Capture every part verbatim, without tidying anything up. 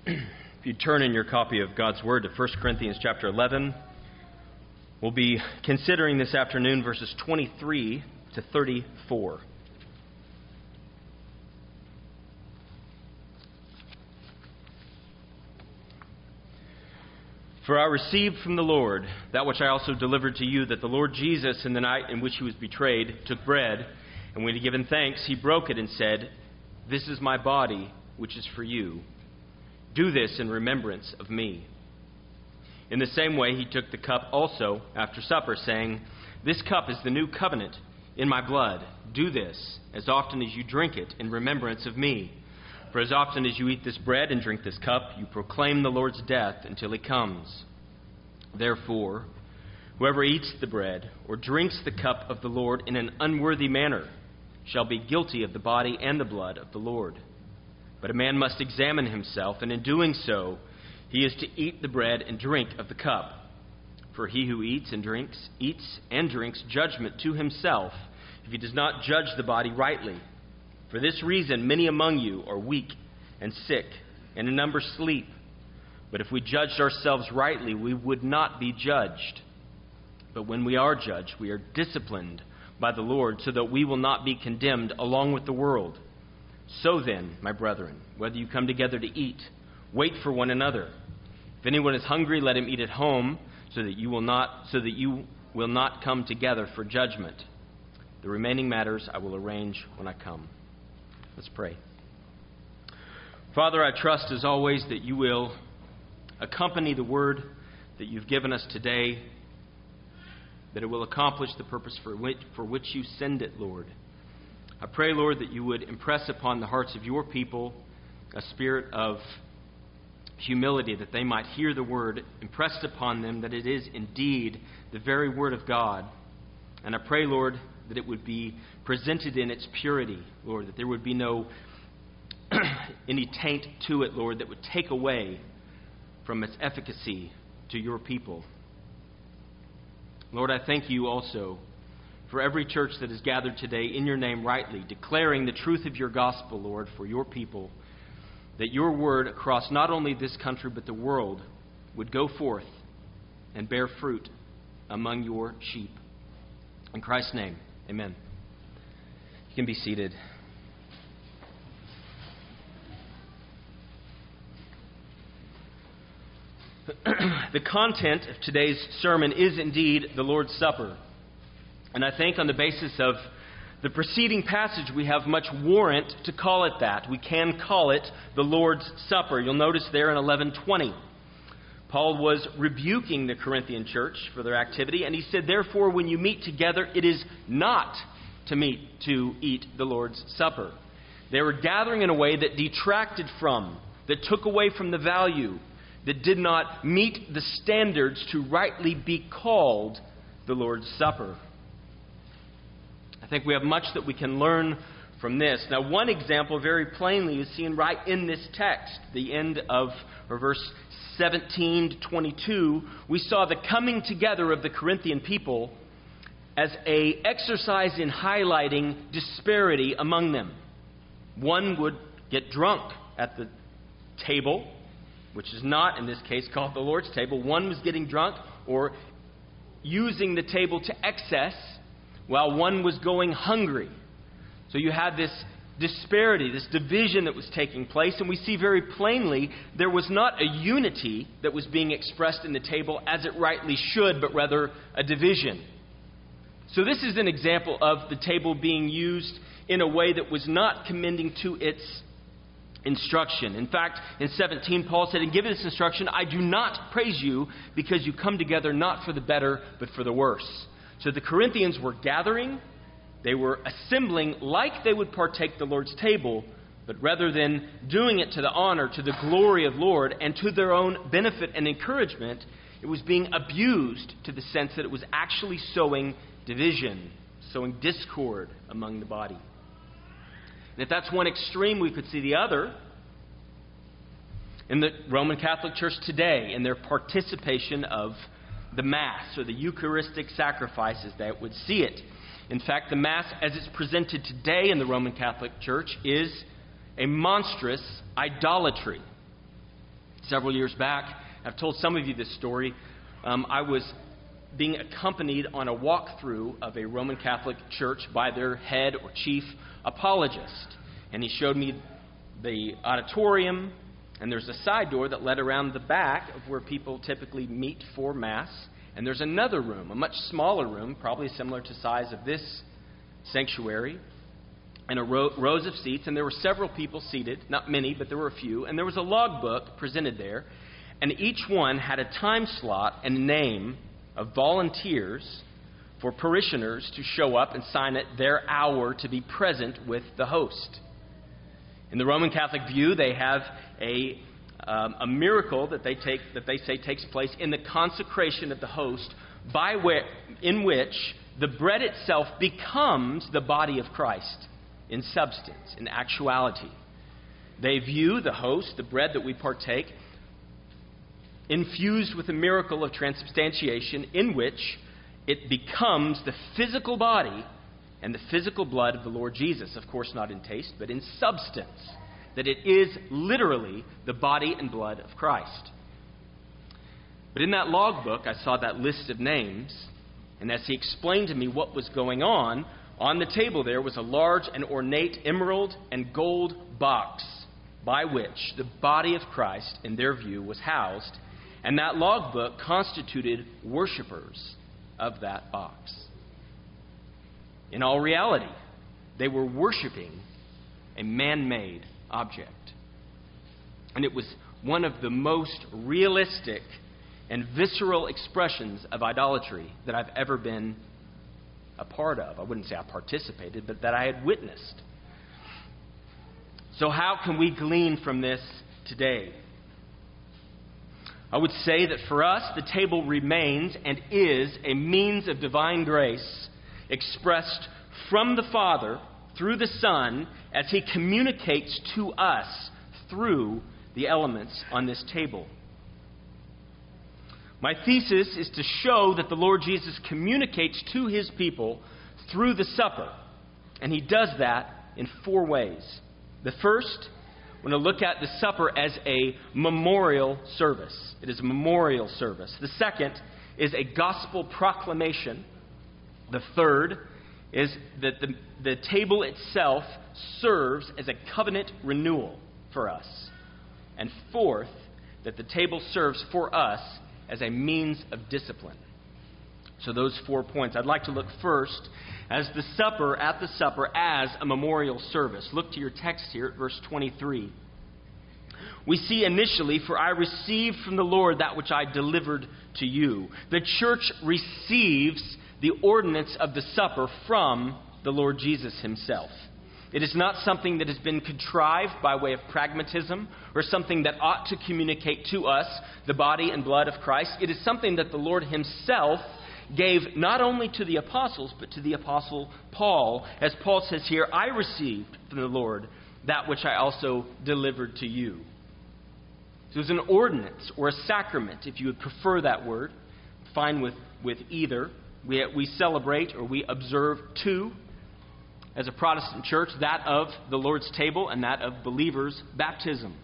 If you turn in your copy of God's Word to First Corinthians chapter eleven, we'll be considering this afternoon verses twenty-three to thirty-four. For I received from the Lord that which I also delivered to you, that the Lord Jesus, in the night in which he was betrayed, took bread, and when he had given thanks, he broke it and said, "This is my body, which is for you. Do this in remembrance of me." In the same way, he took the cup also after supper, saying, "This cup is the new covenant in my blood. Do this as often as you drink it in remembrance of me. For as often as you eat this bread and drink this cup, you proclaim the Lord's death until he comes. Therefore, whoever eats the bread or drinks the cup of the Lord in an unworthy manner shall be guilty of the body and the blood of the Lord. But a man must examine himself, and in doing so, he is to eat the bread and drink of the cup. For he who eats and drinks, eats and drinks judgment to himself, if he does not judge the body rightly. For this reason, many among you are weak and sick, and a number sleep. But if we judged ourselves rightly, we would not be judged. But when we are judged, we are disciplined by the Lord, so that we will not be condemned along with the world. So then, my brethren, whether you come together to eat, wait for one another. If anyone is hungry, let him eat at home, so that you will not so that you will not come together for judgment. The remaining matters I will arrange when I come." Let's pray. Father, I trust as always that you will accompany the word that you've given us today, that it will accomplish the purpose for which, for which you send it, Lord. I pray, Lord, that you would impress upon the hearts of your people a spirit of humility, that they might hear the word impressed upon them, that it is indeed the very word of God. And I pray, Lord, that it would be presented in its purity, Lord, that there would be no any taint to it, Lord, that would take away from its efficacy to your people. Lord, I thank you also for every church that is gathered today in your name rightly, declaring the truth of your gospel, Lord, for your people, that your word across not only this country but the world would go forth and bear fruit among your sheep. In Christ's name, amen. You can be seated. The content of today's sermon is indeed the Lord's Supper. And I think on the basis of the preceding passage, we have much warrant to call it that. We can call it the Lord's Supper. You'll notice there in eleven twenty, Paul was rebuking the Corinthian church for their activity, and he said, "Therefore, when you meet together, it is not to meet to eat the Lord's Supper." They were gathering in a way that detracted from, that took away from the value, that did not meet the standards to rightly be called the Lord's Supper. I think we have much that we can learn from this. Now, one example very plainly is seen right in this text, the end of or verse seventeen to twenty-two. We saw the coming together of the Corinthian people as a exercise in highlighting disparity among them. One would get drunk at the table, which is not, in this case, called the Lord's table. One was getting drunk or using the table to excess, while one was going hungry. So you had this disparity, this division that was taking place, and we see very plainly there was not a unity that was being expressed in the table as it rightly should, but rather a division. So this is an example of the table being used in a way that was not commending to its instruction. In fact, in seventeen, Paul said, "And give this instruction, I do not praise you, because you come together not for the better, but for the worse." So the Corinthians were gathering, they were assembling like they would partake the Lord's table, but rather than doing it to the honor, to the glory of Lord, and to their own benefit and encouragement, it was being abused to the sense that it was actually sowing division, sowing discord among the body. And if that's one extreme, we could see the other in the Roman Catholic Church today, in their participation of the Mass, or the Eucharistic sacrifices that would see it. In fact, the Mass as it's presented today in the Roman Catholic Church is a monstrous idolatry. Several years back, I've told some of you this story, um, I was being accompanied on a walkthrough of a Roman Catholic church by their head or chief apologist. And he showed me the auditorium, and there's a side door that led around the back of where people typically meet for Mass. And there's another room, a much smaller room, probably similar to size of this sanctuary, and a row, rows of seats. And there were several people seated, not many, but there were a few. And there was a logbook presented there, and each one had a time slot and a name of volunteers for parishioners to show up and sign it their hour to be present with the host. In the Roman Catholic view, they have a um, a miracle that they take that they say takes place in the consecration of the host, by where, in which the bread itself becomes the body of Christ in substance, in actuality. They view the host, the bread that we partake, infused with the miracle of transubstantiation, in which it becomes the physical body and the physical blood of the Lord Jesus. Of course, not in taste, but in substance. That it is literally the body and blood of Christ. But in that logbook, I saw that list of names, and as he explained to me what was going on, on the table there was a large and ornate emerald and gold box by which the body of Christ, in their view, was housed, and that logbook constituted worshipers of that box. In all reality, they were worshiping a man-made object. And it was one of the most realistic and visceral expressions of idolatry that I've ever been a part of. I wouldn't say I participated, but that I had witnessed. So how can we glean from this today? I would say that for us, the table remains and is a means of divine grace expressed from the Father through the Son as He communicates to us through the elements on this table. My thesis is to show that the Lord Jesus communicates to His people through the supper. And He does that in four ways. The first, we're going to look at the supper as a memorial service. It is a memorial service. The second is a gospel proclamation. The third is that the, the table itself serves as a covenant renewal for us. And fourth, that the table serves for us as a means of discipline. So those four points. I'd like to look first as the supper, at the supper, as a memorial service. Look to your text here at verse twenty-three. We see initially, for I received from the Lord that which I delivered to you. The church receives the ordinance of the supper from the Lord Jesus Himself. It is not something that has been contrived by way of pragmatism or something that ought to communicate to us the body and blood of Christ. It is something that the Lord Himself gave not only to the apostles, but to the apostle Paul. As Paul says here, I received from the Lord that which I also delivered to you. So it was an ordinance or a sacrament, if you would prefer that word. Fine with, with either. We, we celebrate or we observe two, as a Protestant church, that of the Lord's table and that of believers' baptism.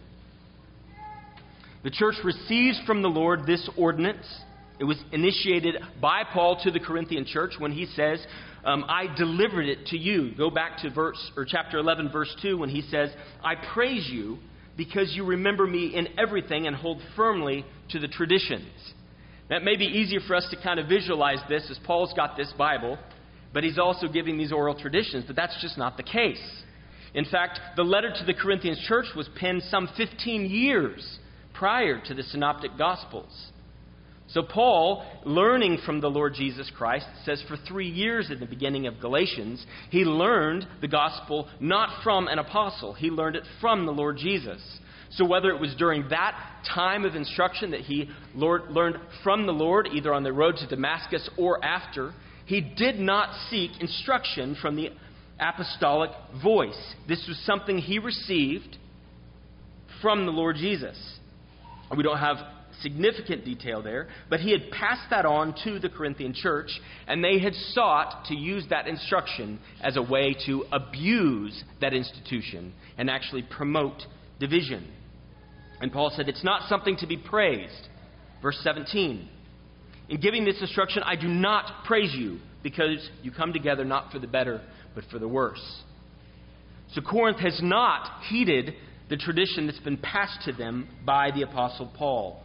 The church receives from the Lord this ordinance. It was initiated by Paul to the Corinthian church when he says, um, I delivered it to you. Go back to verse or chapter eleven, verse two, when he says, I praise you because you remember me in everything and hold firmly to the traditions. That may be easier for us to kind of visualize this as Paul's got this Bible, but he's also giving these oral traditions, but that's just not the case. In fact, the letter to the Corinthian church was penned some fifteen years prior to the Synoptic Gospels. So Paul, learning from the Lord Jesus Christ, says for three years at the beginning of Galatians, he learned the gospel not from an apostle. He learned it from the Lord Jesus. So whether it was during that time of instruction that he Lord, learned from the Lord, either on the road to Damascus or after, he did not seek instruction from the apostolic voice. This was something he received from the Lord Jesus. We don't have significant detail there, but he had passed that on to the Corinthian church, and they had sought to use that instruction as a way to abuse that institution and actually promote division. And Paul said, it's not something to be praised. Verse seventeen, in giving this instruction, I do not praise you, because you come together not for the better, but for the worse. So Corinth has not heeded the tradition that's been passed to them by the Apostle Paul.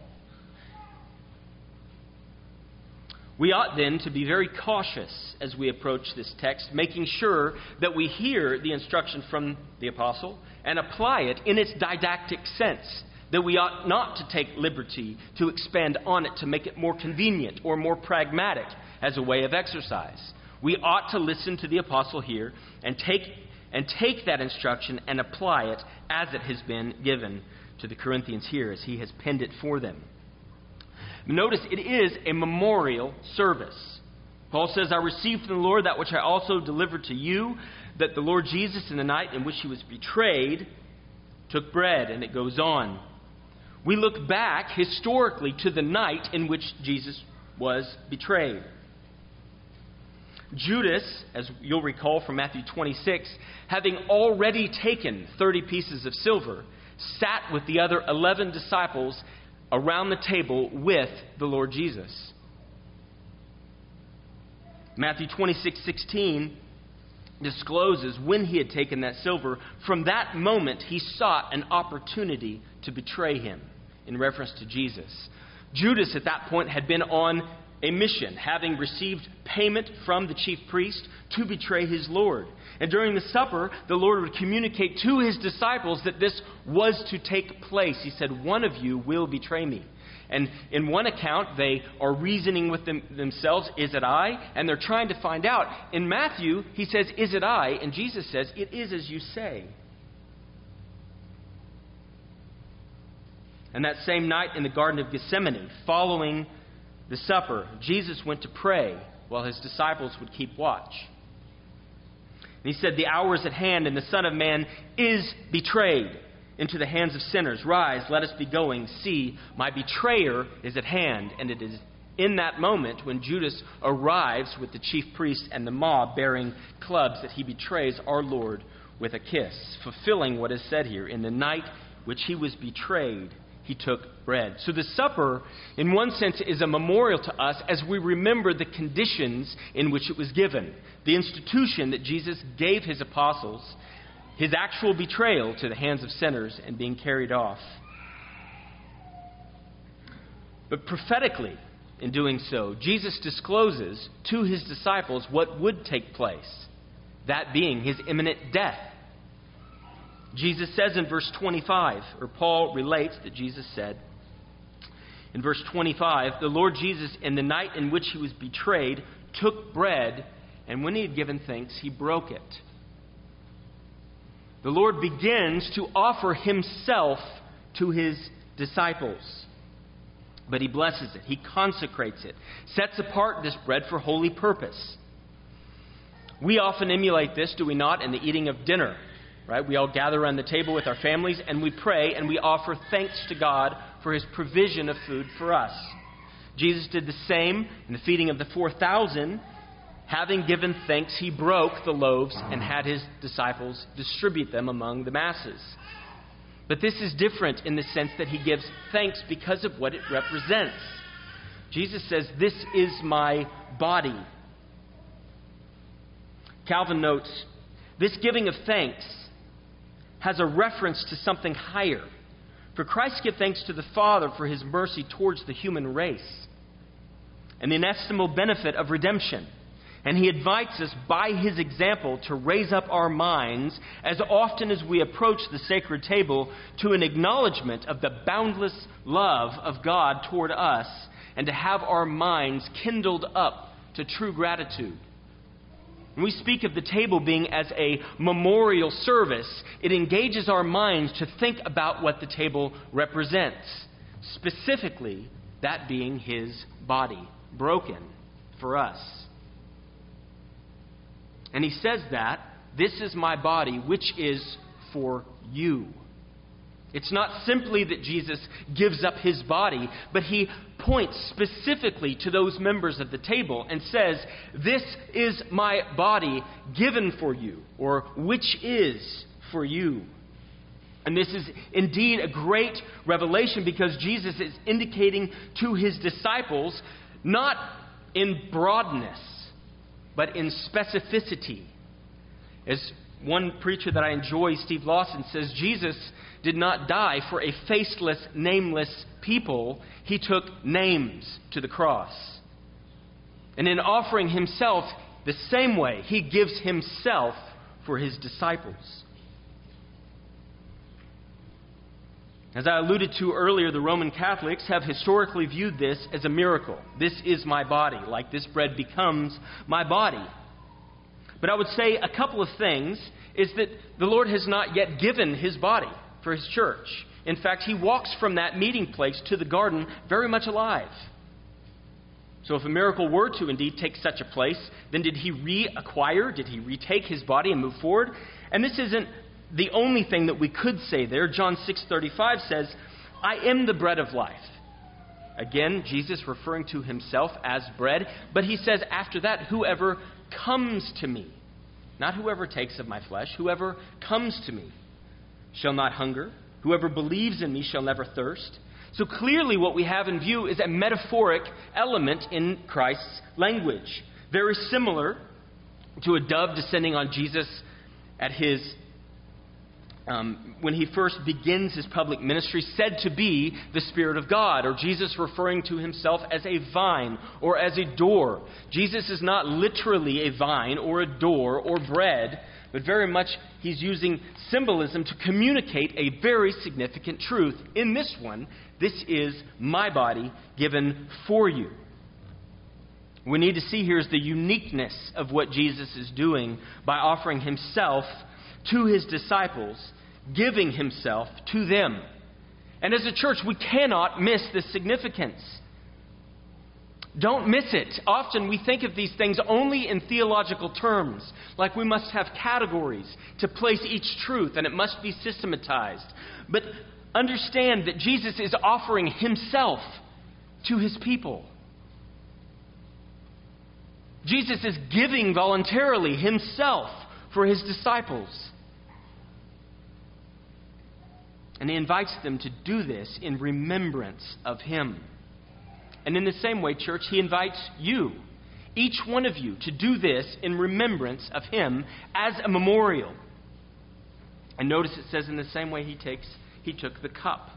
We ought then to be very cautious as we approach this text, making sure that we hear the instruction from the Apostle and apply it in its didactic sense, that we ought not to take liberty to expand on it to make it more convenient or more pragmatic as a way of exercise. We ought to listen to the Apostle here and take, and take that instruction and apply it as it has been given to the Corinthians here, as he has penned it for them. Notice it is a memorial service. Paul says, I received from the Lord that which I also delivered to you, that the Lord Jesus, in the night in which he was betrayed, took bread. And it goes on. We look back historically to the night in which Jesus was betrayed. Judas, as you'll recall from Matthew twenty-six, having already taken thirty pieces of silver, sat with the other eleven disciples around the table with the Lord Jesus. Matthew twenty-six sixteen discloses when he had taken that silver. From that moment, he sought an opportunity to betray him, in reference to Jesus. Judas at that point had been on a mission, having received payment from the chief priest to betray his Lord. And during the supper, the Lord would communicate to his disciples that this was to take place. He said, one of you will betray me. And in one account, they are reasoning with them, themselves, is it I? And they're trying to find out. In Matthew, he says, is it I? And Jesus says, it is as you say. And that same night in the Garden of Gethsemane, following the supper, Jesus went to pray while his disciples would keep watch. And he said, the hour is at hand, and the Son of Man is betrayed into the hands of sinners. Rise, let us be going. See, my betrayer is at hand. And it is in that moment when Judas arrives with the chief priests and the mob bearing clubs that he betrays our Lord with a kiss, fulfilling what is said here. In the night which he was betrayed, he took bread. So the supper, in one sense, is a memorial to us as we remember the conditions in which it was given. The institution that Jesus gave his apostles, his actual betrayal to the hands of sinners and being carried off. But prophetically, in doing so, Jesus discloses to his disciples what would take place, that being his imminent death. Jesus says in verse twenty-five, or Paul relates that Jesus said in verse twenty-five, the Lord Jesus, in the night in which he was betrayed, took bread, and when he had given thanks, he broke it. The Lord begins to offer himself to his disciples. But he blesses it. He consecrates it. Sets apart this bread for holy purpose. We often emulate this, do we not, in the eating of dinner. Right? We all gather around the table with our families and we pray and we offer thanks to God for his provision of food for us. Jesus did the same in the feeding of the four thousand. Having given thanks, he broke the loaves and had his disciples distribute them among the masses. But this is different in the sense that he gives thanks because of what it represents. Jesus says, this is my body. Calvin notes, this giving of thanks has a reference to something higher. For Christ gave thanks to the Father for his mercy towards the human race and the inestimable benefit of redemption. And he invites us by his example to raise up our minds as often as we approach the sacred table to an acknowledgement of the boundless love of God toward us and to have our minds kindled up to true gratitude. When we speak of the table being as a memorial service, it engages our minds to think about what the table represents. Specifically, that being his body, broken for us. And he says that, this is my body, which is for you. It's not simply that Jesus gives up his body, but he points specifically to those members of the table and says, this is my body given for you, or which is for you. And this is indeed a great revelation because Jesus is indicating to his disciples, not in broadness, but in specificity. As one preacher that I enjoy, Steve Lawson, says, Jesus did not die for a faceless, nameless people. He took names to the cross. And in offering himself the same way, he gives himself for his disciples. As I alluded to earlier, the Roman Catholics have historically viewed this as a miracle. This is my body, like this bread becomes my body. But I would say a couple of things is that the Lord has not yet given his body for his church. In fact, he walks from that meeting place to the garden very much alive. So if a miracle were to indeed take such a place, then did he reacquire, did he retake his body and move forward? And this isn't the only thing that we could say there. John six thirty-five says, I am the bread of life. Again, Jesus referring to himself as bread. But he says after that, whoever comes to me, not whoever takes of my flesh, whoever comes to me shall not hunger. Whoever believes in me shall never thirst. So clearly what we have in view is a metaphoric element in Christ's language. Very similar to a dove descending on Jesus at his, um, when he first begins his public ministry, said to be the Spirit of God, or Jesus referring to himself as a vine or as a door. Jesus is not literally a vine or a door or bread, but very much he's using symbolism to communicate a very significant truth. In this one, this is my body given for you. We need to see here is the uniqueness of what Jesus is doing by offering himself to his disciples, giving himself to them. And as a church, we cannot miss this significance. Don't miss it. Often we think of these things only in theological terms, like we must have categories to place each truth and it must be systematized. But understand that Jesus is offering himself to his people. Jesus is giving voluntarily himself for his disciples. And he invites them to do this in remembrance of him. And in the same way, church, he invites you, each one of you, to do this in remembrance of him as a memorial. And notice it says in the same way he takes, he took the cup.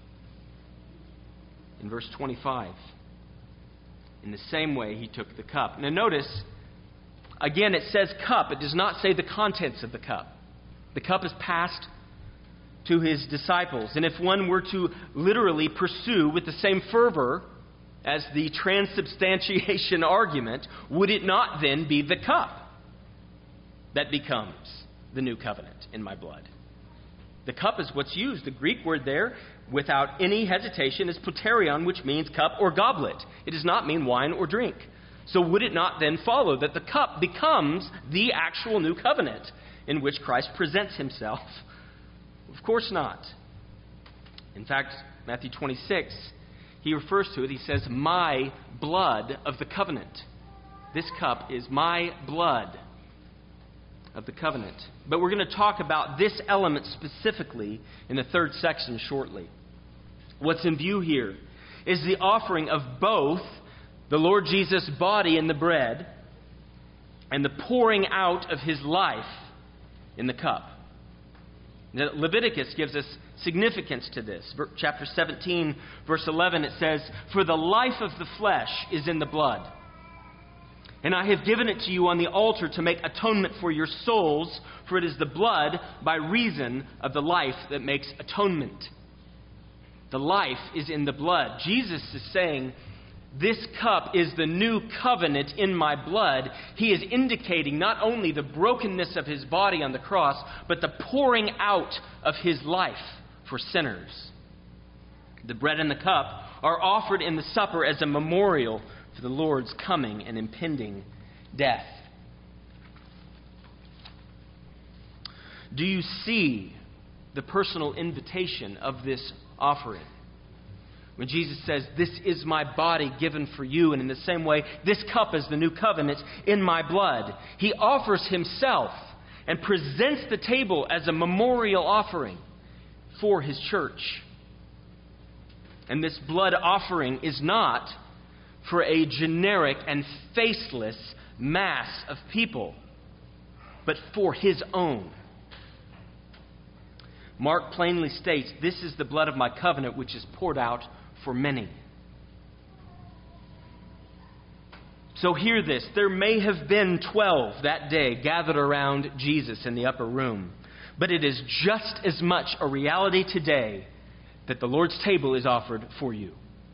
In verse twenty-five. In the same way he took the cup. Now notice, again it says cup. It does not say the contents of the cup. The cup is passed to his disciples. And if one were to literally pursue with the same fervor as the transubstantiation argument, would it not then be the cup that becomes the new covenant in my blood? The cup is what's used. The Greek word there, without any hesitation, is poterion, which means cup or goblet. It does not mean wine or drink. So would it not then follow that the cup becomes the actual new covenant in which Christ presents himself? Of course not. In fact, Matthew twenty-six, he refers to it, he says, my blood of the covenant. This cup is my blood of the covenant. But we're going to talk about this element specifically in the third section shortly. What's in view here is the offering of both the Lord Jesus' body in the bread and the pouring out of his life in the cup. Now, Leviticus gives us significance to this. Chapter seventeen, verse eleven, it says, for the life of the flesh is in the blood. And I have given it to you on the altar to make atonement for your souls, for it is the blood by reason of the life that makes atonement. The life is in the blood. Jesus is saying, this cup is the new covenant in my blood. He is indicating not only the brokenness of his body on the cross, but the pouring out of his life for sinners. The bread and the cup are offered in the supper as a memorial for the Lord's coming and impending death. Do you see the personal invitation of this offering? When Jesus says, this is my body given for you, and in the same way, this cup is the new covenant in my blood. He offers himself and presents the table as a memorial offering. for his church. And this blood offering is not for a generic and faceless mass of people, but for his own. Mark plainly states, "This is the blood of my covenant, which is poured out for many." So hear this. There may have been twelve that day gathered around Jesus in the upper room, but it is just as much a reality today that the Lord's table is offered for you.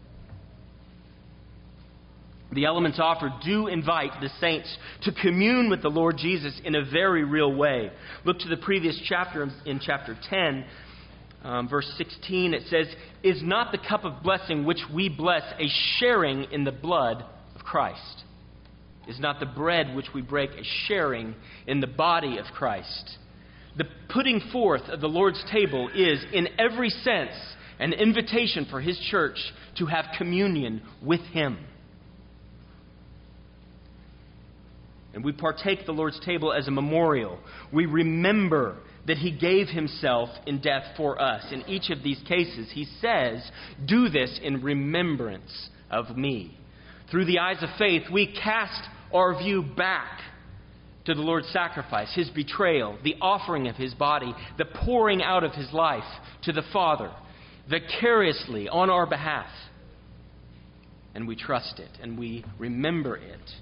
The elements offered do invite the saints to commune with the Lord Jesus in a very real way. Look to the previous chapter in chapter ten, um, verse sixteen. It says, "Is not the cup of blessing which we bless a sharing in the blood of Christ? Is not the bread which we break a sharing in the body of Christ?" The putting forth of the Lord's table is, in every sense, an invitation for his church to have communion with him. And we partake the Lord's table as a memorial. We remember that he gave himself in death for us. In each of these cases, he says, "Do this in remembrance of me." Through the eyes of faith, we cast our view back to the Lord's sacrifice, his betrayal, the offering of his body, the pouring out of his life to the Father, vicariously on our behalf. And we trust it, and we remember it.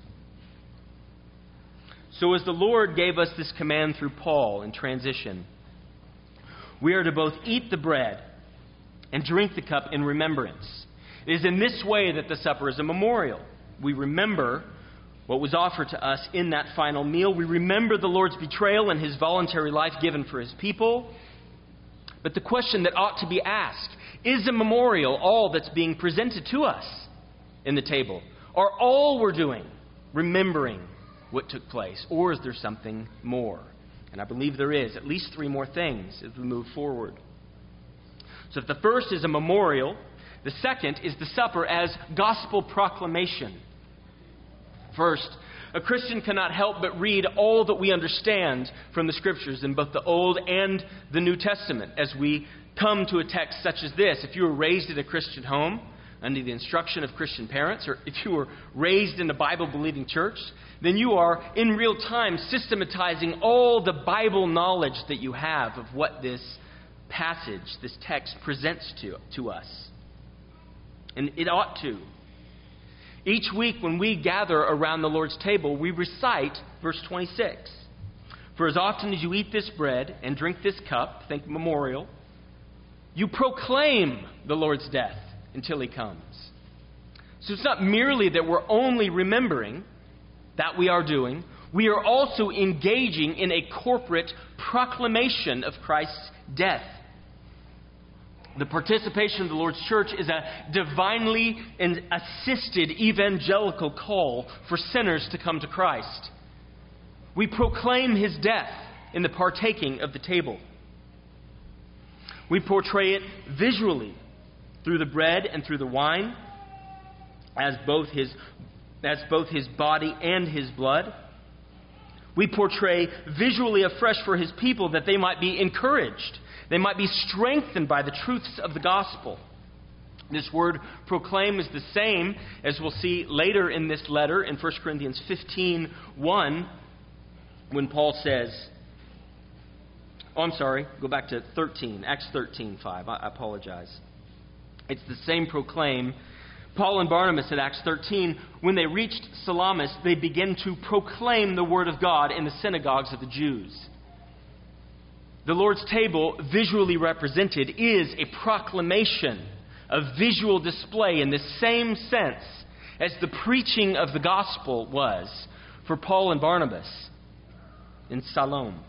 So as the Lord gave us this command through Paul in transition, we are to both eat the bread and drink the cup in remembrance. It is in this way that the supper is a memorial. We remember what was offered to us in that final meal. We remember the Lord's betrayal and his voluntary life given for his people. But the question that ought to be asked, is a memorial all that's being presented to us in the table? Are all we're doing remembering what took place? Or is there something more? And I believe there is at least three more things as we move forward. So if the first is a memorial, the second is the supper as gospel proclamation. First, a Christian cannot help but read all that we understand from the Scriptures in both the Old and the New Testament as we come to a text such as this. If you were raised in a Christian home under the instruction of Christian parents, or if you were raised in a Bible-believing church, then you are in real time systematizing all the Bible knowledge that you have of what this passage, this text presents to, to us. And it ought to. Each week when we gather around the Lord's table, we recite verse twenty-six. "For as often as you eat this bread and drink this cup," think memorial, "you proclaim the Lord's death until he comes." So it's not merely that we're only remembering, that we are doing. We are also engaging in a corporate proclamation of Christ's death. The participation of the Lord's church is a divinely assisted evangelical call for sinners to come to Christ. We proclaim his death in the partaking of the table. We portray it visually through the bread and through the wine as both his, as both his body and his blood. We portray visually afresh for his people that they might be encouraged. They might be strengthened by the truths of the gospel. This word proclaim is the same as we'll see later in this letter in First Corinthians fifteen one, when Paul says, oh, I'm sorry, go back to thirteen, Acts thirteen five. I apologize. It's the same proclaim. Paul and Barnabas at Acts thirteen, when they reached Salamis, they began to proclaim the word of God in the synagogues of the Jews. The Lord's table, visually represented, is a proclamation, a visual display in the same sense as the preaching of the gospel was for Paul and Barnabas in Salome.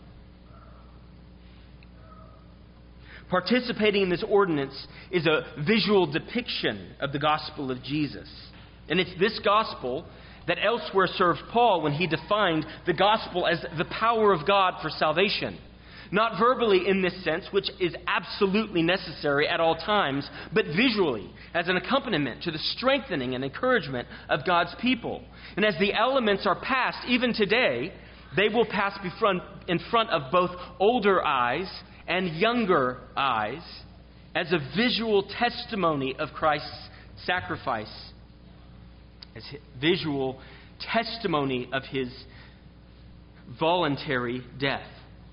Participating in this ordinance is a visual depiction of the gospel of Jesus. And it's this gospel that elsewhere served Paul when he defined the gospel as the power of God for salvation. Not verbally in this sense, which is absolutely necessary at all times, but visually as an accompaniment to the strengthening and encouragement of God's people. And as the elements are passed, even today, they will pass in front of both older eyes and younger eyes as a visual testimony of Christ's sacrifice, as visual testimony of his voluntary death.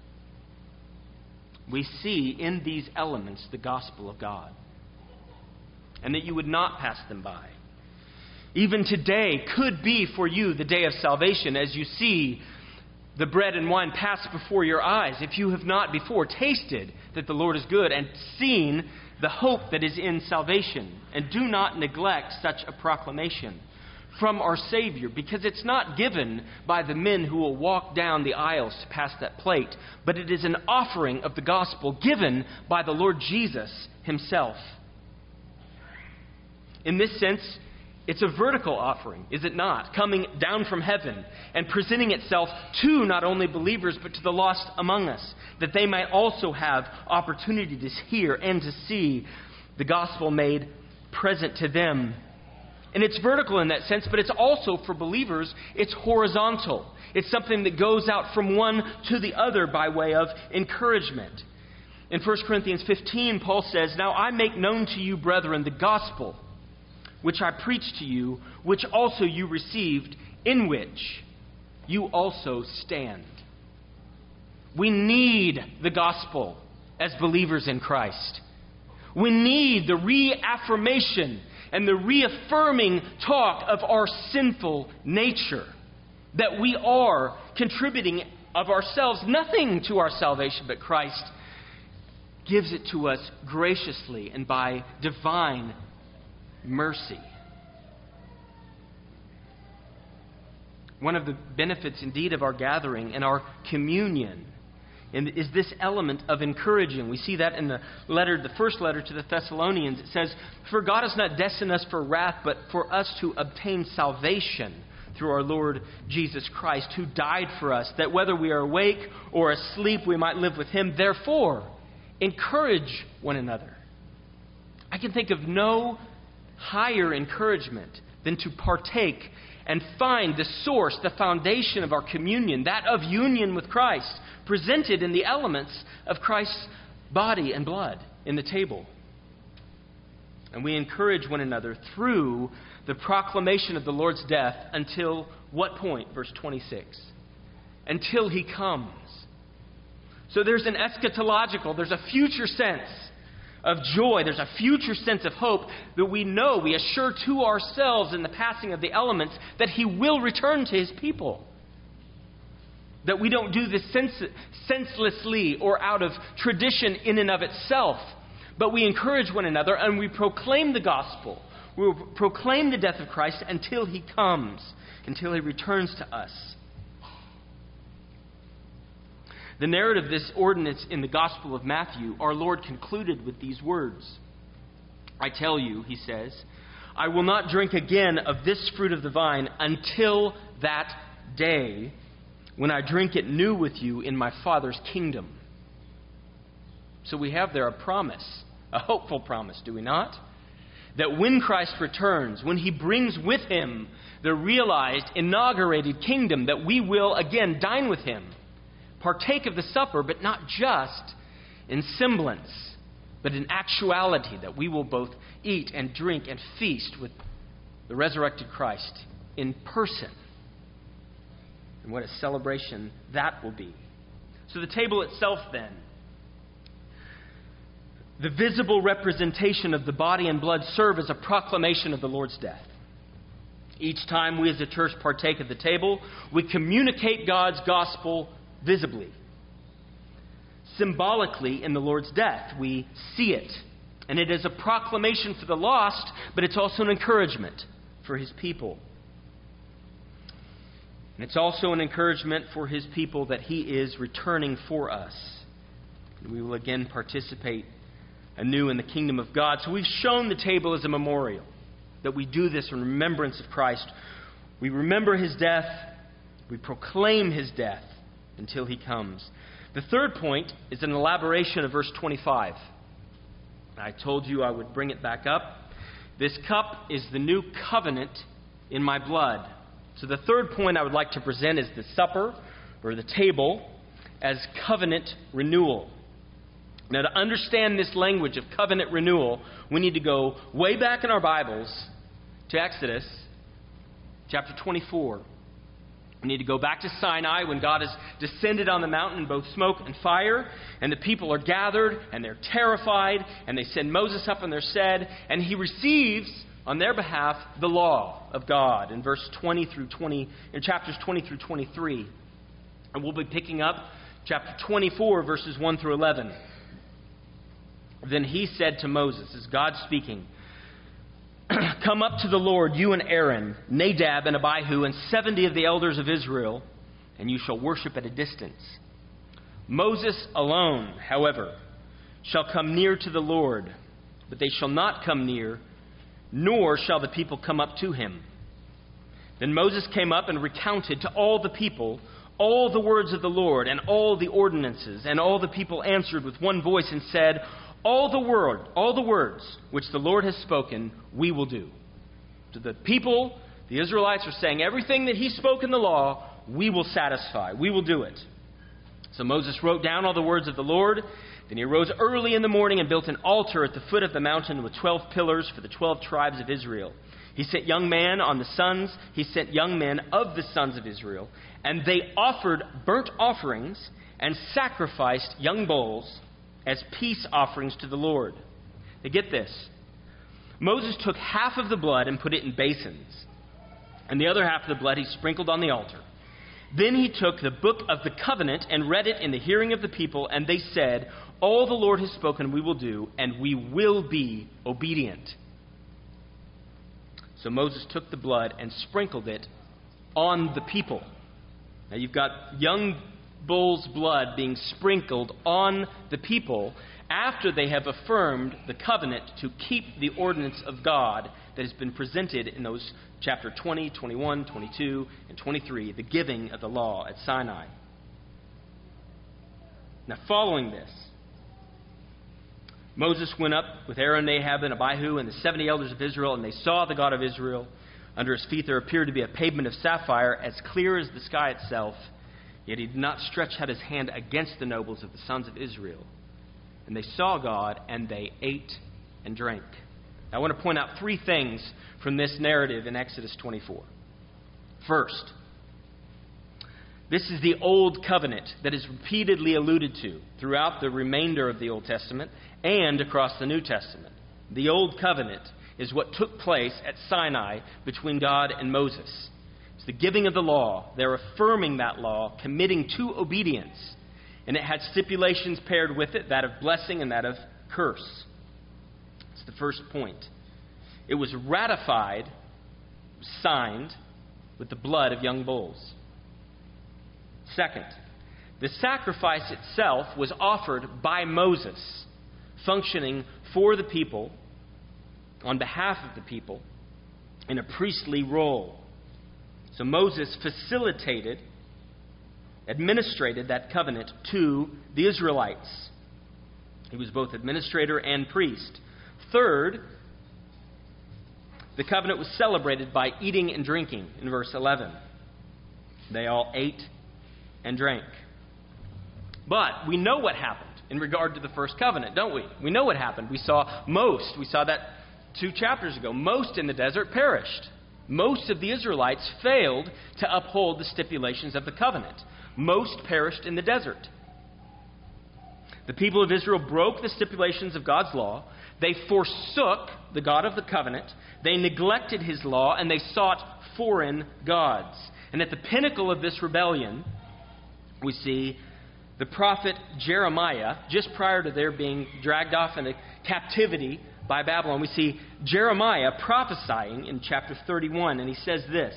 We see in these elements the gospel of God, and that you would not pass them by. Even today could be for you the day of salvation as you see the bread and wine pass before your eyes, if you have not before tasted that the Lord is good and seen the hope that is in salvation. And do not neglect such a proclamation from our Savior, because it's not given by the men who will walk down the aisles to pass that plate, but it is an offering of the gospel given by the Lord Jesus himself. In this sense, it's a vertical offering, is it not? Coming down from heaven and presenting itself to not only believers but to the lost among us, that they might also have opportunity to hear and to see the gospel made present to them. And it's vertical in that sense, but it's also, for believers, it's horizontal. It's something that goes out from one to the other by way of encouragement. In First Corinthians fifteen, Paul says, "Now I make known to you, brethren, the gospel which I preached to you, which also you received, in which you also stand." We need the gospel as believers in Christ. We need the reaffirmation and the reaffirming talk of our sinful nature, that we are contributing of ourselves nothing to our salvation, but Christ gives it to us graciously and by divine mercy. One of the benefits indeed of our gathering and our communion is this element of encouraging. We see that in the letter, the first letter to the Thessalonians. It says, "For God has not destined us for wrath, but for us to obtain salvation through our Lord Jesus Christ, who died for us, that whether we are awake or asleep, we might live with him. Therefore, encourage one another." I can think of no higher encouragement than to partake and find the source, the foundation of our communion, that of union with Christ, presented in the elements of Christ's body and blood in the table. And we encourage one another through the proclamation of the Lord's death until what point? Verse twenty-six. Until he comes. So there's an eschatological, there's a future sense of joy. There's a future sense of hope that we know, we assure to ourselves in the passing of the elements that he will return to his people. That we don't do this sens- senselessly or out of tradition in and of itself, but we encourage one another and we proclaim the gospel. We proclaim the death of Christ until he comes, until he returns to us. The narrative of this ordinance in the Gospel of Matthew, our Lord concluded with these words. "I tell you," he says, "I will not drink again of this fruit of the vine until that day when I drink it new with you in my Father's kingdom." So we have there a promise, a hopeful promise, do we not? That when Christ returns, when he brings with him the realized, inaugurated kingdom, that we will again dine with him. Partake of the supper, but not just in semblance, but in actuality, that we will both eat and drink and feast with the resurrected Christ in person. And what a celebration that will be. So the table itself then, the visible representation of the body and blood, serve as a proclamation of the Lord's death. Each time we as a church partake of the table, we communicate God's gospel visibly. Symbolically, in the Lord's death, we see it. And it is a proclamation for the lost, but it's also an encouragement for his people. And it's also an encouragement for his people that he is returning for us. And we will again participate anew in the kingdom of God. So we've shown the table as a memorial, that we do this in remembrance of Christ. We remember his death. We proclaim his death until he comes. The third point is an elaboration of verse twenty-five. I told you I would bring it back up. This cup is the new covenant in my blood. So the third point I would like to present is the supper, or the table, as covenant renewal. Now, to understand this language of covenant renewal, we need to go way back in our Bibles to Exodus chapter twenty-four. We need to go back to Sinai when God has descended on the mountain in both smoke and fire, and the people are gathered, and they're terrified, and they send Moses up on their stead, and he receives on their behalf the law of God in verse twenty through twenty, in chapters twenty through twenty-three. And we'll be picking up chapter twenty-four, verses one through eleven. Then he said to Moses, as God speaking, "Come up to the Lord, you and Aaron, Nadab and Abihu, and seventy of the elders of Israel, and you shall worship at a distance. Moses alone, however, shall come near to the Lord, but they shall not come near, nor shall the people come up to him." Then Moses came up and recounted to all the people all the words of the Lord and all the ordinances, and all the people answered with one voice and said, All the word, all the words which the Lord has spoken, we will do. To the people, the Israelites are saying, everything that he spoke in the law, we will satisfy. We will do it. So Moses wrote down all the words of the Lord. Then he arose early in the morning and built an altar at the foot of the mountain with twelve pillars for the twelve tribes of Israel. He sent young men on the sons. He sent young men of the sons of Israel, and they offered burnt offerings and sacrificed young bulls as peace offerings to the Lord. Now get this. Moses took half of the blood and put it in basins, and the other half of the blood he sprinkled on the altar. Then he took the book of the covenant and read it in the hearing of the people, and they said, All the Lord has spoken we will do, and we will be obedient. So Moses took the blood and sprinkled it on the people. Now you've got young bull's blood being sprinkled on the people after they have affirmed the covenant to keep the ordinance of God that has been presented in those chapter twenty, twenty-one, twenty-two, and twenty-three, the giving of the law at Sinai. Now following this, Moses went up with Aaron, Nadab, and Abihu, and the seventy elders of Israel, and they saw the God of Israel. Under his feet there appeared to be a pavement of sapphire, as clear as the sky itself. Yet he did not stretch out his hand against the nobles of the sons of Israel. And they saw God, and they ate and drank. Now, I want to point out three things from this narrative in Exodus twenty-four. First, this is the Old Covenant that is repeatedly alluded to throughout the remainder of the Old Testament and across the New Testament. The Old Covenant is what took place at Sinai between God and Moses. It's the giving of the law. They're affirming that law, committing to obedience. And it had stipulations paired with it, that of blessing and that of curse. It's the first point. It was ratified, signed, with the blood of young bulls. Second, the sacrifice itself was offered by Moses, functioning for the people, on behalf of the people, in a priestly role. So Moses facilitated, administrated that covenant to the Israelites. He was both administrator and priest. Third, the covenant was celebrated by eating and drinking in verse eleven. They all ate and drank. But we know what happened in regard to the first covenant, don't we? We know what happened. We saw most, we saw that two chapters ago, most in the desert perished. Most of the Israelites failed to uphold the stipulations of the covenant. Most perished in the desert. The people of Israel broke the stipulations of God's law. They forsook the God of the covenant. They neglected his law, and they sought foreign gods. And at the pinnacle of this rebellion, we see the prophet Jeremiah, just prior to their being dragged off into captivity by Babylon. We see Jeremiah prophesying in chapter thirty-one, and he says this.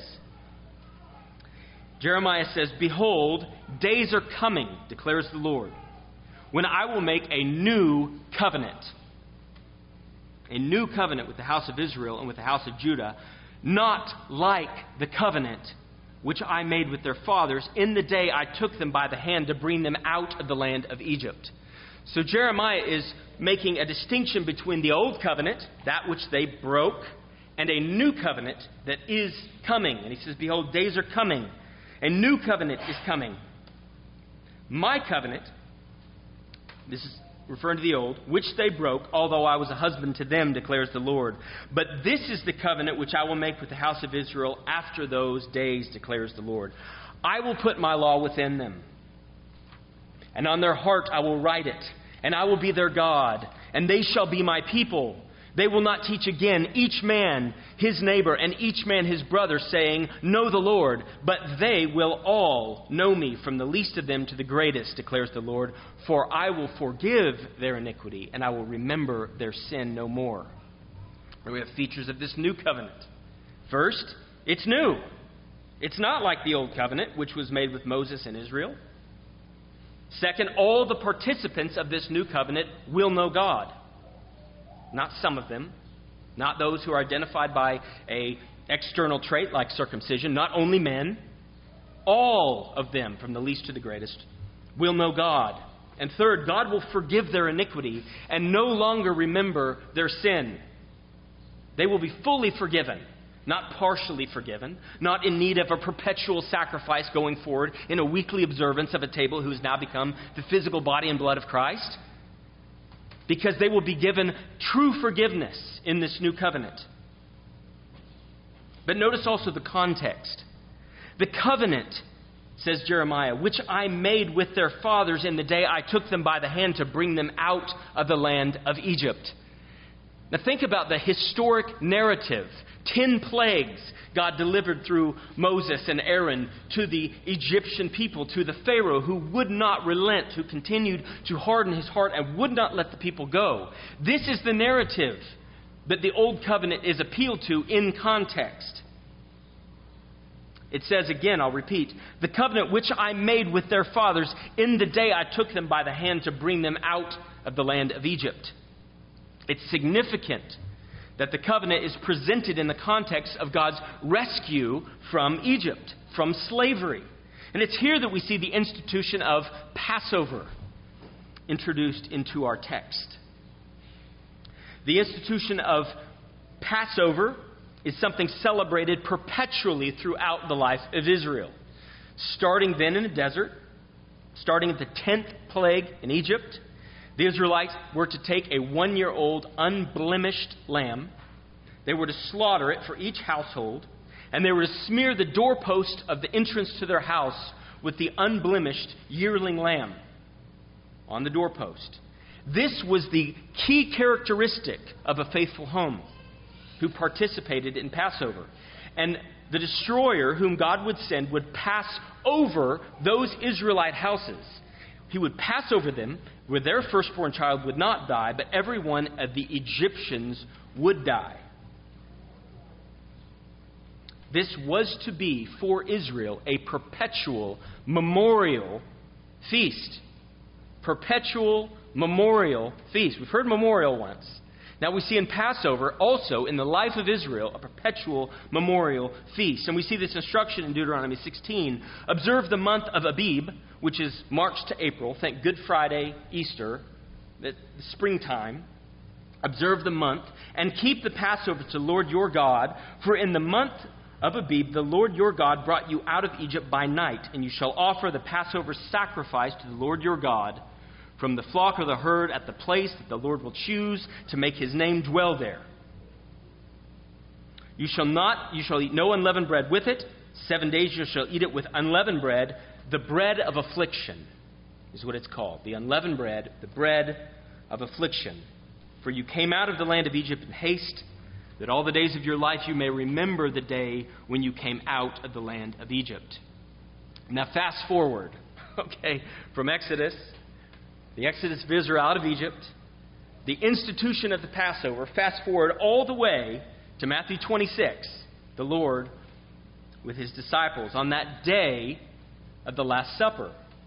Jeremiah says, Behold, days are coming, declares the Lord, when I will make a new covenant. A new covenant with the house of Israel and with the house of Judah, not like the covenant which I made with their fathers in the day I took them by the hand to bring them out of the land of Egypt. So Jeremiah is making a distinction between the old covenant, that which they broke, and a new covenant that is coming. And he says, Behold, days are coming. A new covenant is coming. My covenant, this is referring to the old, which they broke, although I was a husband to them, declares the Lord. But this is the covenant which I will make with the house of Israel after those days, declares the Lord. I will put my law within them, and on their heart I will write it, and I will be their God, and they shall be my people. They will not teach again each man his neighbor and each man his brother, saying, Know the Lord. But they will all know me, from the least of them to the greatest, declares the Lord. For I will forgive their iniquity, and I will remember their sin no more. And we have features of this new covenant. First, it's new. It's not like the old covenant, which was made with Moses and Israel. Second, all the participants of this new covenant will know God. Not some of them. Not those who are identified by an external trait like circumcision. Not only men. All of them, from the least to the greatest, will know God. And third, God will forgive their iniquity and no longer remember their sin. They will be fully forgiven, not partially forgiven, not in need of a perpetual sacrifice going forward in a weekly observance of a table who has now become the physical body and blood of Christ. Because they will be given true forgiveness in this new covenant. But notice also the context. The covenant, says Jeremiah, which I made with their fathers in the day I took them by the hand to bring them out of the land of Egypt. Now think about the historic narrative. Ten plagues God delivered through Moses and Aaron to the Egyptian people, to the Pharaoh who would not relent, who continued to harden his heart and would not let the people go. This is the narrative that the Old Covenant is appealed to in context. It says again, I'll repeat, the covenant which I made with their fathers in the day I took them by the hand to bring them out of the land of Egypt. It's significant that the covenant is presented in the context of God's rescue from Egypt, from slavery. And it's here that we see the institution of Passover introduced into our text. The institution of Passover is something celebrated perpetually throughout the life of Israel. Starting then in the desert, starting at the tenth plague in Egypt, the Israelites were to take a one-year-old unblemished lamb. They were to slaughter it for each household, and they were to smear the doorpost of the entrance to their house with the unblemished yearling lamb on the doorpost. This was the key characteristic of a faithful home who participated in Passover. And the destroyer whom God would send would pass over those Israelite houses. He would pass over them where their firstborn child would not die, but every one of the Egyptians would die. This was to be for Israel a perpetual memorial feast. Perpetual memorial feast. We've heard memorial once. Now we see in Passover, also in the life of Israel, a perpetual memorial feast. And we see this instruction in Deuteronomy sixteen. Observe the month of Abib, which is March to April. Think Good Friday, Easter, the springtime. Observe the month and keep the Passover to the Lord your God. For in the month of Abib, the Lord your God brought you out of Egypt by night. And you shall offer the Passover sacrifice to the Lord your God from the flock or the herd at the place that the Lord will choose to make his name dwell there. You shall not, you shall eat no unleavened bread with it. Seven days you shall eat it with unleavened bread. The bread of affliction is what it's called. The unleavened bread, the bread of affliction. For you came out of the land of Egypt in haste, that all the days of your life you may remember the day when you came out of the land of Egypt. Now fast forward, okay, from Exodus, the Exodus of Israel out of Egypt, the institution of the Passover, fast forward all the way to Matthew twenty-six, the Lord with his disciples on that day of the Last Supper.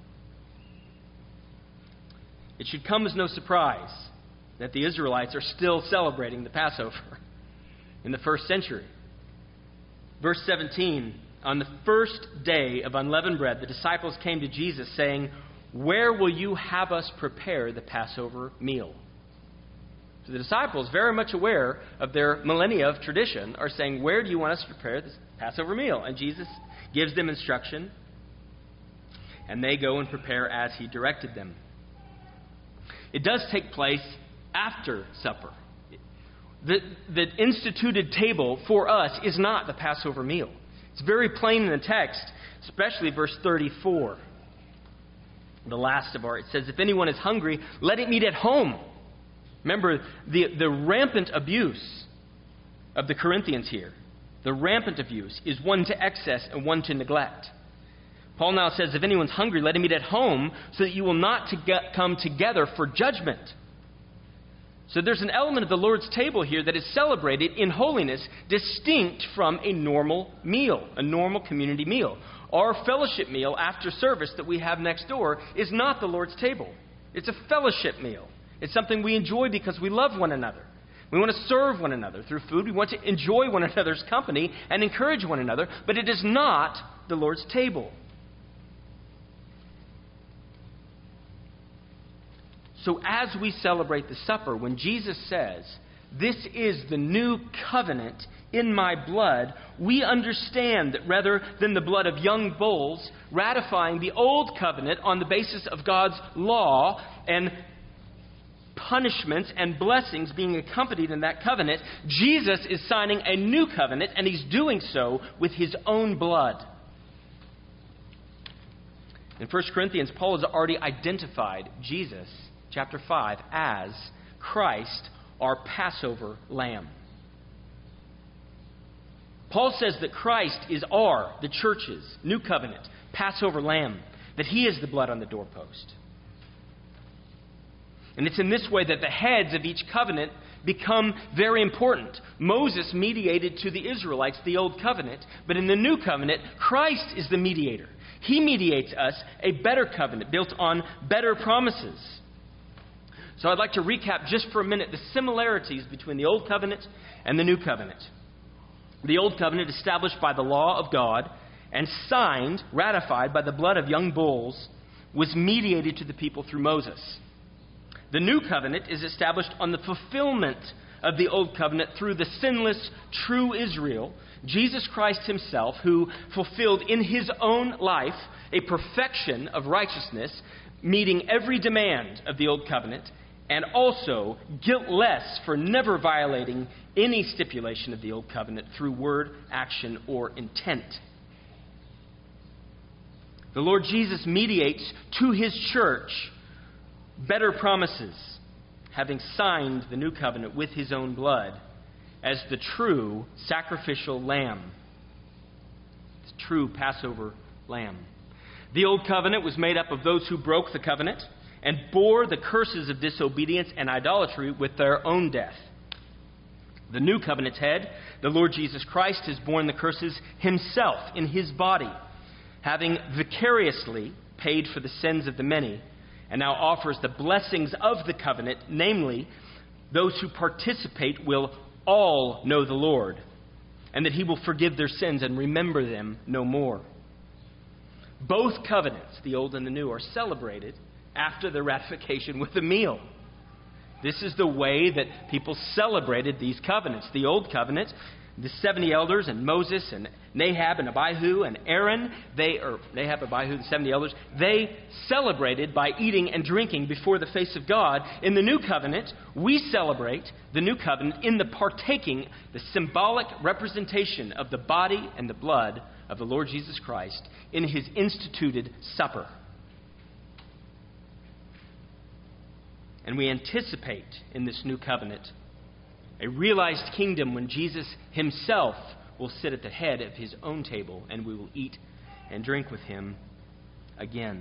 It should come as no surprise that the Israelites are still celebrating the Passover in the first century. Verse seventeen, on the first day of unleavened bread, the disciples came to Jesus saying, where will you have us prepare the Passover meal? So the disciples, very much aware of their millennia of tradition, are saying, where do you want us to prepare this Passover meal? And Jesus gives them instruction, and they go and prepare as he directed them. it does take place after supper. The, the instituted table for us is not the Passover meal. It's very plain in the text, especially verse thirty-four. The last of our, it says, if anyone is hungry, let him eat at home. Remember, the, the rampant abuse of the Corinthians here, the rampant abuse is one to excess and one to neglect. Paul now says, if anyone's hungry, let him eat at home so that you will not to get, come together for judgment. So there's an element of the Lord's table here that is celebrated in holiness, distinct from a normal meal, a normal community meal. Our fellowship meal after service that we have next door is not the Lord's table. It's a fellowship meal. It's something we enjoy because we love one another. We want to serve one another through food. We want to enjoy one another's company and encourage one another, but it is not the Lord's table. So as we celebrate the supper, when Jesus says, this is the new covenant in my blood, we understand that rather than the blood of young bulls ratifying the old covenant on the basis of God's law and punishments and blessings being accompanied in that covenant, Jesus is signing a new covenant, and he's doing so with his own blood. In First Corinthians, Paul has already identified Jesus, chapter five, as Christ, our Passover lamb. Paul says that Christ is our, the church's, new covenant, Passover lamb, that he is the blood on the doorpost. And it's in this way that the heads of each covenant become very important. Moses mediated to the Israelites the old covenant, but in the new covenant, Christ is the mediator. He mediates us a better covenant built on better promises. So I'd like to recap just for a minute the similarities between the Old Covenant and the New Covenant. The Old Covenant, established by the law of God and signed, ratified by the blood of young bulls, was mediated to the people through Moses. The New Covenant is established on the fulfillment of the Old Covenant through the sinless, true Israel, Jesus Christ himself, who fulfilled in his own life a perfection of righteousness, meeting every demand of the Old Covenant, and also guiltless for never violating any stipulation of the Old Covenant through word, action, or intent. The Lord Jesus mediates to his church better promises, having signed the new covenant with his own blood as the true sacrificial lamb, the true Passover lamb. The old covenant was made up of those who broke the covenant and bore the curses of disobedience and idolatry with their own death. The new covenant's head, the Lord Jesus Christ, has borne the curses himself in his body, having vicariously paid for the sins of the many, and now offers the blessings of the covenant, namely, those who participate will all know the Lord, and that he will forgive their sins and remember them no more. Both covenants, the old and the new, are celebrated after the ratification with a meal. This is the way that people celebrated these covenants. The old covenant, the seventy elders and Moses and Nahab and Abihu and Aaron, they, or Nahab, Abihu, the seventy elders, they celebrated by eating and drinking before the face of God. In the new covenant, we celebrate the new covenant in the partaking, the symbolic representation of the body and the blood of the Lord Jesus Christ in his instituted supper. And we anticipate in this new covenant a realized kingdom when Jesus himself will sit at the head of his own table and we will eat and drink with him again.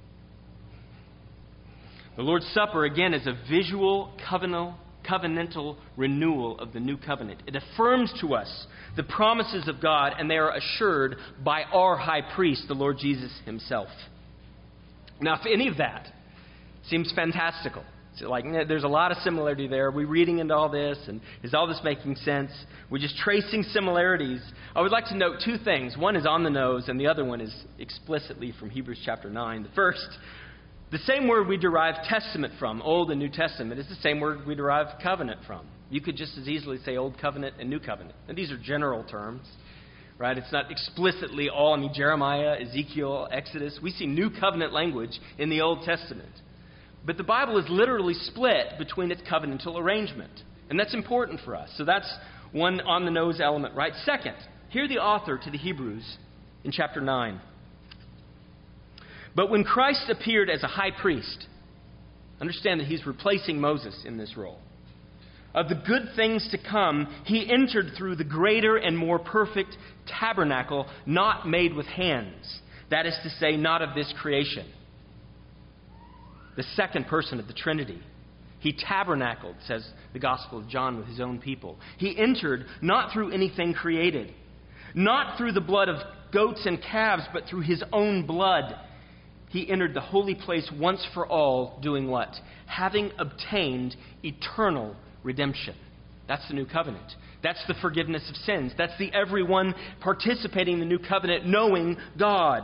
The Lord's Supper, again, is a visual covenantal, covenantal renewal of the new covenant. It affirms to us the promises of God, and they are assured by our high priest, the Lord Jesus himself. Now, if any of that seems fantastical, so like, there's a lot of similarity there. Are we reading into all this? And is all this making sense? We're just tracing similarities. I would like to note two things. One is on the nose, and the other one is explicitly from Hebrews chapter nine. The first, the same word we derive testament from, Old and New Testament, is the same word we derive covenant from. You could just as easily say Old Covenant and New Covenant. And these are general terms, right? It's not explicitly all. I mean, Jeremiah, Ezekiel, Exodus. We see New Covenant language in the Old Testament. But the Bible is literally split between its covenantal arrangement. And that's important for us. So that's one on-the-nose element, right? Second, hear the author to the Hebrews in chapter nine. But when Christ appeared as a high priest, understand that he's replacing Moses in this role. Of the good things to come, he entered through the greater and more perfect tabernacle, not made with hands. That is to say, not of this creation. The second person of the Trinity. He tabernacled, says the Gospel of John, with his own people. He entered not through anything created, not through the blood of goats and calves, but through his own blood. He entered the holy place once for all, doing what? Having obtained eternal redemption. That's the new covenant. That's the forgiveness of sins. That's the everyone participating in the new covenant, knowing God.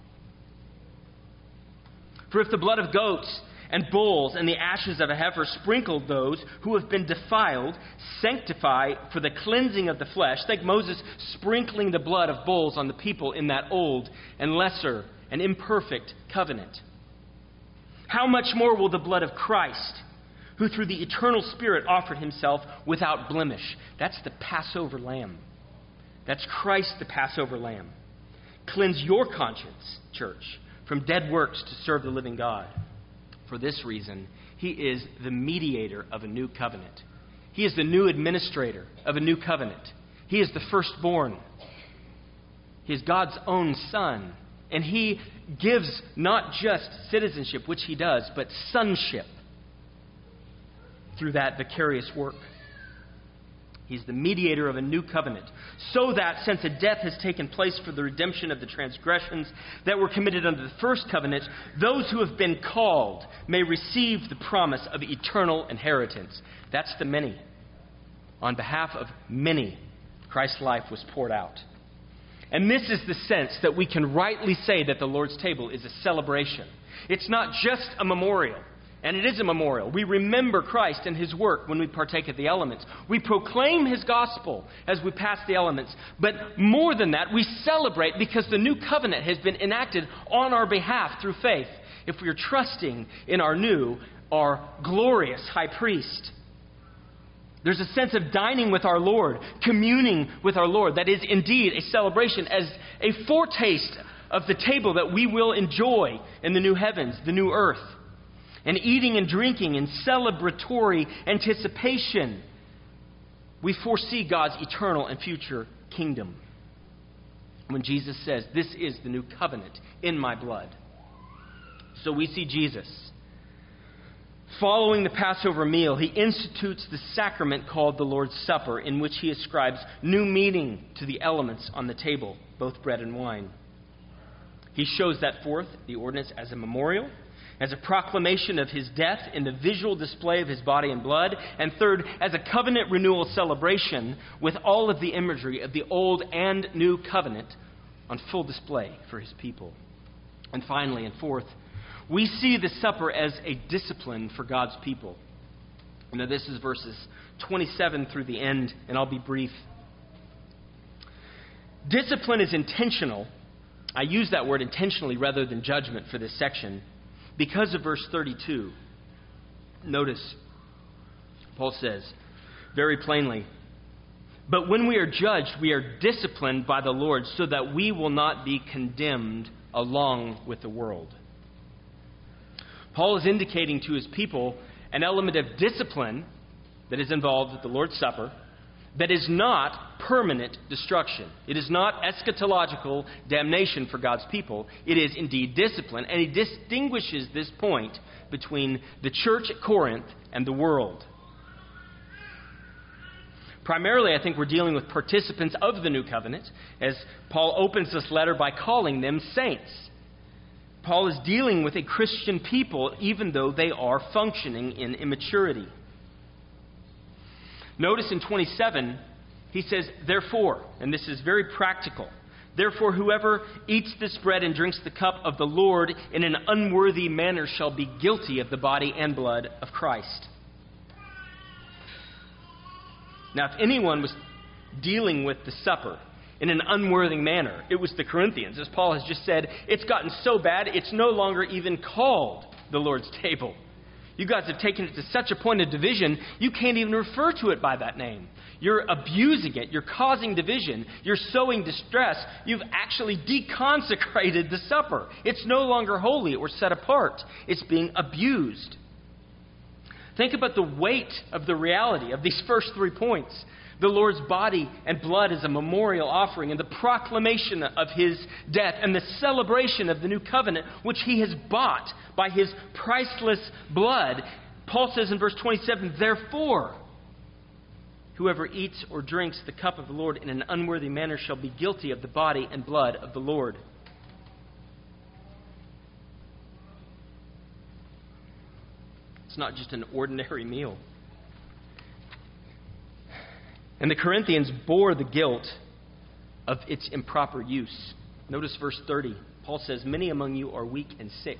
For if the blood of goats and bulls and the ashes of a heifer sprinkled those who have been defiled, sanctify for the cleansing of the flesh, like Moses sprinkling the blood of bulls on the people in that old and lesser and imperfect covenant, how much more will the blood of Christ, who through the eternal Spirit offered himself without blemish? That's the Passover lamb. That's Christ, the Passover lamb. Cleanse your conscience, church, from dead works to serve the living God. For this reason, he is the mediator of a new covenant. He is the new administrator of a new covenant. He is the firstborn. He is God's own son. And he gives not just citizenship, which he does, but sonship through that vicarious work. He's the mediator of a new covenant, so that since a death has taken place for the redemption of the transgressions that were committed under the first covenant, those who have been called may receive the promise of eternal inheritance. That's the many. On behalf of many, Christ's life was poured out. And this is the sense that we can rightly say that the Lord's table is a celebration. It's not just a memorial. And it is a memorial. We remember Christ and his work when we partake of the elements. We proclaim his gospel as we pass the elements. But more than that, we celebrate because the new covenant has been enacted on our behalf through faith. If we are trusting in our new, our glorious high priest. There's a sense of dining with our Lord, communing with our Lord. That is indeed a celebration as a foretaste of the table that we will enjoy in the new heavens, the new earth. And eating and drinking in celebratory anticipation, we foresee God's eternal and future kingdom. When Jesus says, "This is the new covenant in my blood." So we see Jesus. Following the Passover meal, he institutes the sacrament called the Lord's Supper, in which he ascribes new meaning to the elements on the table, both bread and wine. He shows that forth, the ordinance, as a memorial, as a proclamation of his death in the visual display of his body and blood, and third, as a covenant renewal celebration with all of the imagery of the old and new covenant on full display for his people. And finally, and fourth, we see the supper as a discipline for God's people. Now, this is verses twenty-seven through the end, and I'll be brief. Discipline is intentional. I use that word intentionally rather than judgment for this section, because of verse thirty-two. Notice, Paul says very plainly, "But when we are judged, we are disciplined by the Lord, so that we will not be condemned along with the world." Paul is indicating to his people an element of discipline that is involved with the Lord's Supper that is not permanent destruction. It is not eschatological damnation for God's people. It is indeed discipline. And he distinguishes this point between the church at Corinth and the world. Primarily, I think we're dealing with participants of the new covenant, as Paul opens this letter by calling them saints. Paul is dealing with a Christian people, even though they are functioning in immaturity. Notice in twenty-seven, he says, "Therefore," and this is very practical, "therefore whoever eats this bread and drinks the cup of the Lord in an unworthy manner shall be guilty of the body and blood of Christ." Now, if anyone was dealing with the supper in an unworthy manner, it was the Corinthians. As Paul has just said, it's gotten so bad, it's no longer even called the Lord's table. You guys have taken it to such a point of division, you can't even refer to it by that name. You're abusing it. You're causing division. You're sowing distress. You've actually deconsecrated the supper. It's no longer holy or set apart. It's being abused. Think about the weight of the reality of these first three points. The Lord's body and blood is a memorial offering, and the proclamation of His death, and the celebration of the new covenant, which He has bought by His priceless blood. Paul says in verse twenty-seven, therefore, whoever eats or drinks the cup of the Lord in an unworthy manner shall be guilty of the body and blood of the Lord. It's not just an ordinary meal. And the Corinthians bore the guilt of its improper use. Notice verse thirty. Paul says, many among you are weak and sick.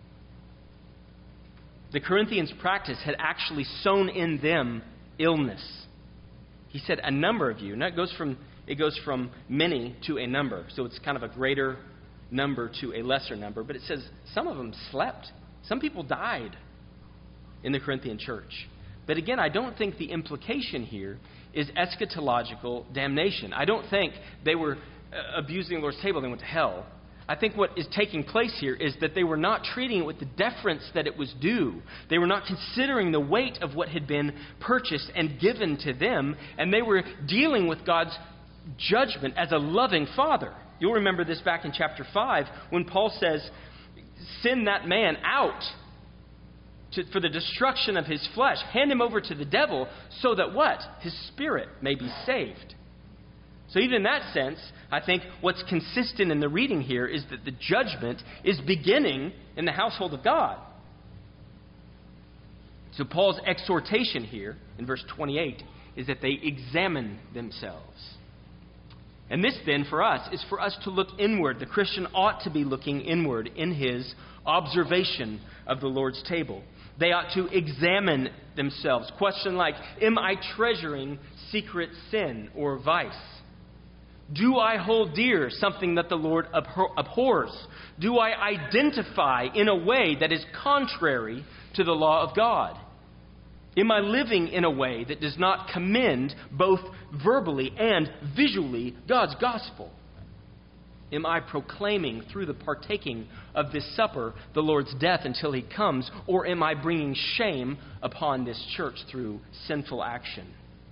The Corinthians' practice had actually sown in them illness. He said, a number of you. And that goes from, it goes from many to a number. So it's kind of a greater number to a lesser number. But it says some of them slept. Some people died in the Corinthian church. But again, I don't think the implication here is eschatological damnation. I don't think they were uh, abusing the Lord's table and they went to hell. I think what is taking place here is that they were not treating it with the deference that it was due. They were not considering the weight of what had been purchased and given to them, and they were dealing with God's judgment as a loving Father. You'll remember this back in chapter five when Paul says, send that man out To, for the destruction of his flesh. Hand him over to the devil so that what? His spirit may be saved. So even in that sense, I think what's consistent in the reading here is that the judgment is beginning in the household of God. So Paul's exhortation here in verse twenty-eight is that they examine themselves. And this then for us is for us to look inward. The Christian ought to be looking inward in his observation of the Lord's table. They ought to examine themselves. Question like, am I treasuring secret sin or vice? Do I hold dear something that the Lord abhors? Do I identify in a way that is contrary to the law of God? Am I living in a way that does not commend both verbally and visually God's gospel? Am I proclaiming through the partaking of this supper the Lord's death until He comes, or am I bringing shame upon this church through sinful action?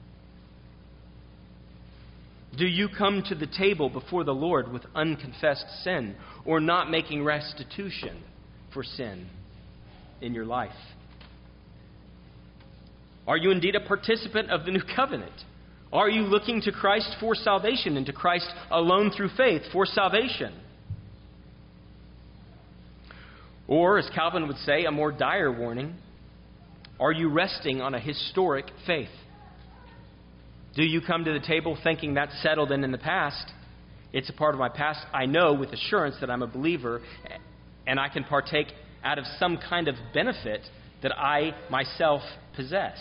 Do you come to the table before the Lord with unconfessed sin, or not making restitution for sin in your life? Are you indeed a participant of the new covenant? Are you looking to Christ for salvation and to Christ alone through faith for salvation? Or, as Calvin would say, a more dire warning, are you resting on a historic faith? Do you come to the table thinking that's settled and in the past? It's a part of my past. I know with assurance that I'm a believer and I can partake out of some kind of benefit that I myself possess.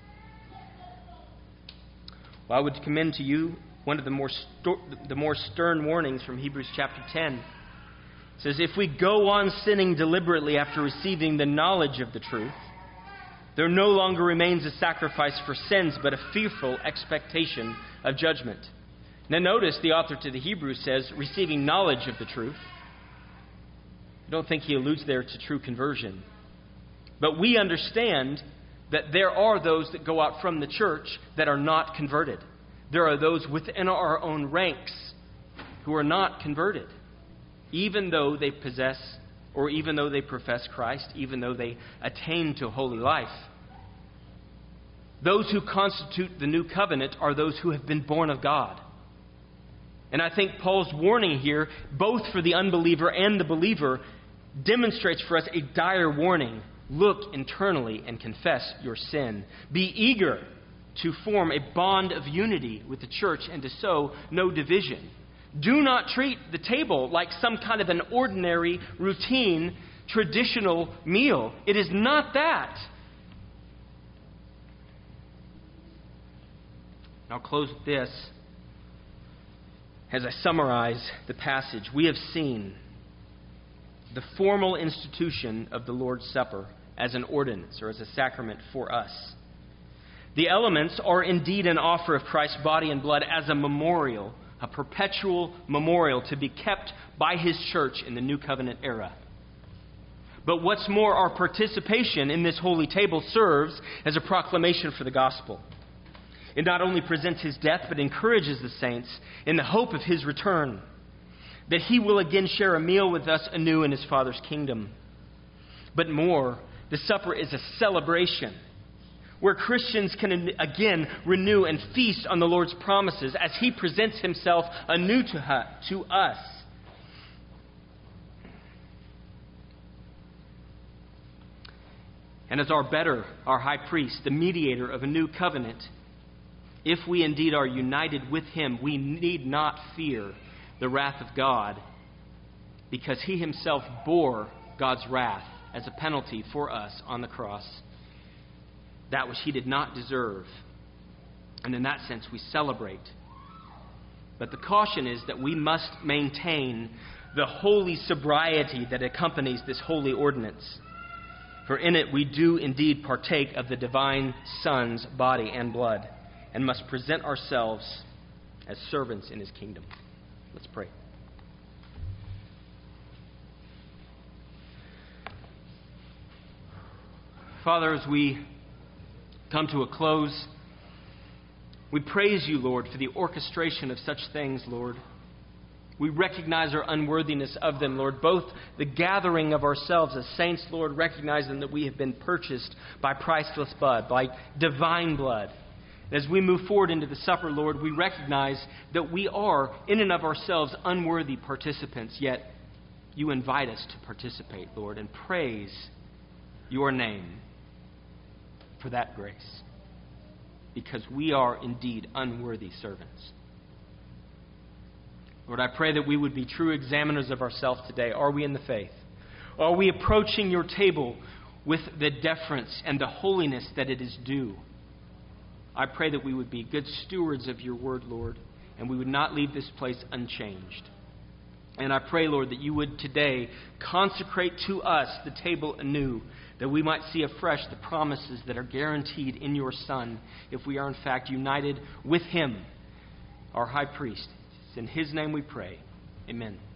Well, I would commend to you one of the more sto- the more stern warnings from Hebrews chapter ten. It says, if we go on sinning deliberately after receiving the knowledge of the truth, there no longer remains a sacrifice for sins, but a fearful expectation of judgment. Now notice the author to the Hebrews says, receiving knowledge of the truth. I don't think he alludes there to true conversion. But we understand that there are those that go out from the church that are not converted. There are those within our own ranks who are not converted, even though they possess, or even though they profess Christ, even though they attain to holy life. Those who constitute the new covenant are those who have been born of God. And I think Paul's warning here, both for the unbeliever and the believer, demonstrates for us a dire warning. Look internally and confess your sin. Be eager to form a bond of unity with the church and to sow no division. Do not treat the table like some kind of an ordinary, routine, traditional meal. It is not that. I'll close with this. As I summarize the passage, we have seen the formal institution of the Lord's Supper as an ordinance or as a sacrament for us. The elements are indeed an offer of Christ's body and blood as a memorial, a perpetual memorial to be kept by His church in the New Covenant era. But what's more, our participation in this holy table serves as a proclamation for the gospel. It not only presents His death, but encourages the saints in the hope of His return, that He will again share a meal with us anew in His Father's kingdom. But more, the supper is a celebration where Christians can again renew and feast on the Lord's promises as He presents Himself anew to us. And as our better, our high priest, the mediator of a new covenant, if we indeed are united with Him, we need not fear the wrath of God, because He Himself bore God's wrath as a penalty for us on the cross, that which He did not deserve. And in that sense, we celebrate. But the caution is that we must maintain the holy sobriety that accompanies this holy ordinance. For in it we do indeed partake of the divine Son's body and blood, and must present ourselves as servants in His kingdom. Let's pray. Father, as we come to a close, we praise You, Lord, for the orchestration of such things, Lord. We recognize our unworthiness of them, Lord, both the gathering of ourselves as saints, Lord, recognizing that we have been purchased by priceless blood, by divine blood. As we move forward into the supper, Lord, we recognize that we are, in and of ourselves, unworthy participants, yet You invite us to participate, Lord, and praise Your name for that grace, because we are indeed unworthy servants. Lord, I pray that we would be true examiners of ourselves today. Are we in the faith? Are we approaching Your table with the deference and the holiness that it is due? I pray that we would be good stewards of Your word, Lord, and we would not leave this place unchanged. And I pray, Lord, that You would today consecrate to us the table anew, that we might see afresh the promises that are guaranteed in Your Son if we are in fact united with Him, our high priest. It's in His name we pray. Amen.